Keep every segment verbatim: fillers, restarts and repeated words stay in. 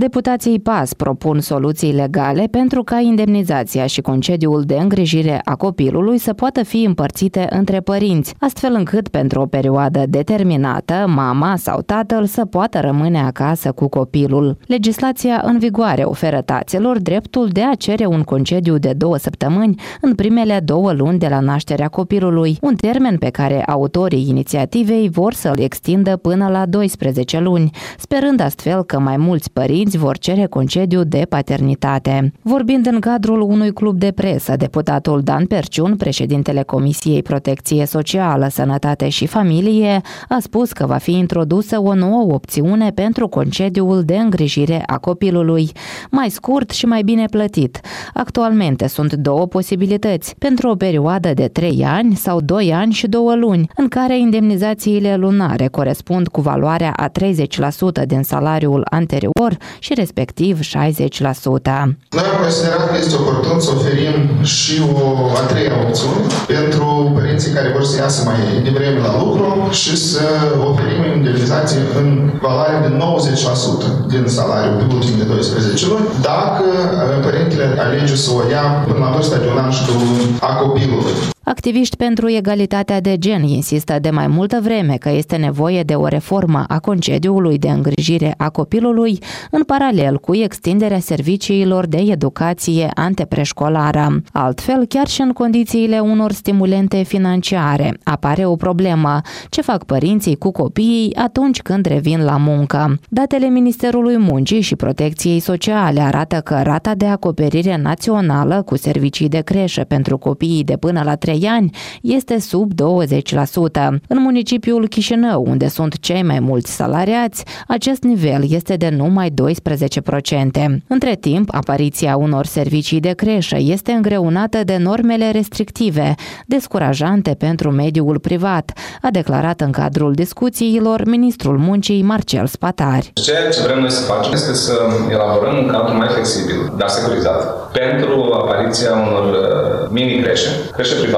Deputații P A S propun soluții legale pentru ca indemnizația și concediul de îngrijire a copilului să poată fi împărțite între părinți, astfel încât pentru o perioadă determinată, mama sau tatăl să poată rămâne acasă cu copilul. Legislația în vigoare oferă taților dreptul de a cere un concediu de două săptămâni în primele două luni de la nașterea copilului, un termen pe care autorii inițiativei vor să-l extindă până la doisprezece luni, sperând astfel că mai mulți părinți vor cere concediu de paternitate. Vorbind în cadrul unui club de presă, deputatul Dan Perciun, președintele Comisiei Protecție Socială, Sănătate și Familie, a spus că va fi introdusă o nouă opțiune pentru concediul de îngrijire a copilului, mai scurt și mai bine plătit. Actualmente sunt două posibilități, pentru o perioadă de trei ani sau doi ani și două luni, în care indemnizațiile lunare corespund cu valoarea a treizeci la sută din salariul anterior și respectiv șaizeci la sută. Noi am considerat că este oportun să oferim și o a treia opțiune pentru părinții care vor să iasă mai devreme la lucru și să oferim indemnizație în valoare de nouăzeci la sută din salariul pe ultimele doisprezece luni, dacă părintele alege să o ia până la vârsta de un an și două luni a copilului. Activiști pentru egalitatea de gen insistă de mai multă vreme că este nevoie de o reformă a concediului de îngrijire a copilului, în paralel cu extinderea serviciilor de educație antepreșcolară. Altfel, chiar și în condițiile unor stimulente financiare, apare o problemă: ce fac părinții cu copiii atunci când revin la muncă? Datele Ministerului Muncii și Protecției Sociale arată că rata de acoperire națională cu servicii de creșă pentru copiii de până la trei ani este sub douăzeci la sută. În municipiul Chișinău, unde sunt cei mai mulți salariați, acest nivel este de numai doisprezece la sută. Între timp, apariția unor servicii de creșă este îngreunată de normele restrictive, descurajante pentru mediul privat, a declarat în cadrul discuțiilor ministrul muncii Marcel Spatari. Ceea ce vrem noi să facem este să elaborăm un cadru mai flexibil, dar securizat, pentru apariția unor mini-creșe, creșe private,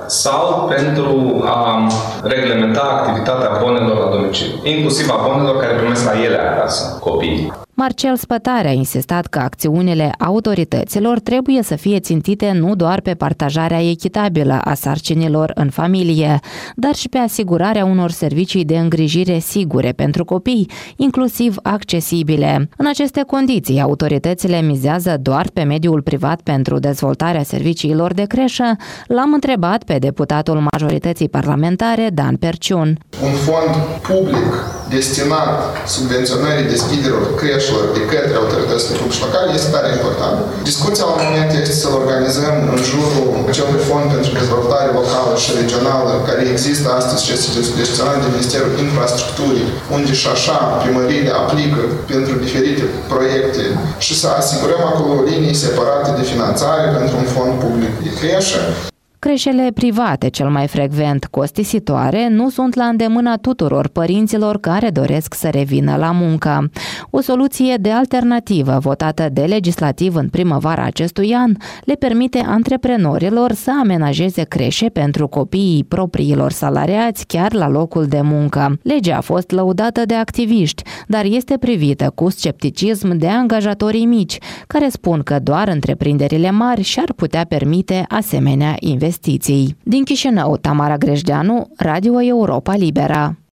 sau pentru a reglementa activitatea abonelor la domiciliu, inclusiv abonelor care primesc la ele acasă copiii. Marcel Spătare a insistat că acțiunile autorităților trebuie să fie țintite nu doar pe partajarea echitabilă a sarcinilor în familie, dar și pe asigurarea unor servicii de îngrijire sigure pentru copii, inclusiv accesibile. În aceste condiții, autoritățile mizează doar pe mediul privat pentru dezvoltarea serviciilor de creșă. L-am întrebat pe deputatul majorității parlamentare, Dan Perciun. Un fond public destinat subvenționării deschiderilor creșelor de către autoritățile publice locale este tare important. Discuția la moment este să-l organizăm în jurul acelui fond pentru dezvoltare locală și regională care există astăzi și este gestionat de Ministerul Infrastructurii, unde și așa primăriile aplică pentru diferite proiecte și să asigurăm acolo linii separate de finanțare pentru un fond public de creșă. Creșele private, cel mai frecvent costisitoare, nu sunt la îndemâna tuturor părinților care doresc să revină la muncă. O soluție de alternativă votată de legislativ în primăvara acestui an le permite antreprenorilor să amenajeze creșe pentru copiii propriilor salariați chiar la locul de muncă. Legea a fost lăudată de activiști, dar este privită cu scepticism de angajatorii mici, care spun că doar întreprinderile mari și-ar putea permite asemenea investiții. Din Chișinău, Tamara Grejdeanu, Radio Europa Liberă.